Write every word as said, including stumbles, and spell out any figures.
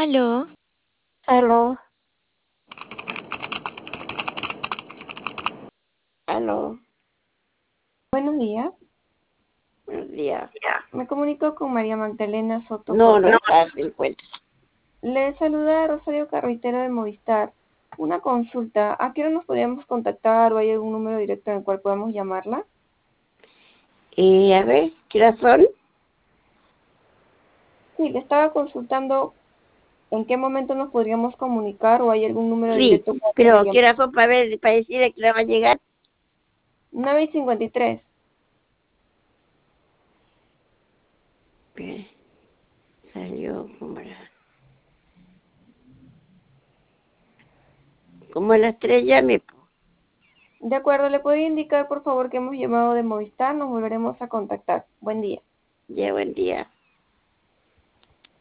Aló, Aló, aló, buenos días. buenos días. Me comunico con María Magdalena Soto No, no Cortés. está, se encuentra. Le saluda Rosario Carruitero de Movistar. Una consulta. ¿A qué hora nos podríamos contactar o hay algún número directo en el cual podamos llamarla? Y a ver, ¿qué horas son? Sí, le estaba consultando en qué momento nos podríamos comunicar o hay algún número Sí, directo para poder pero ¿qué llamar. horas son para ver, para decirle que hora va a llegar? nueve y cincuenta y tres. Espera, salió como a, la- como a las tres llame, po. De acuerdo, ¿le podría indicar por favor que hemos llamado de Movistar? Nos volveremos a contactar. Buen día. Ya, buen día.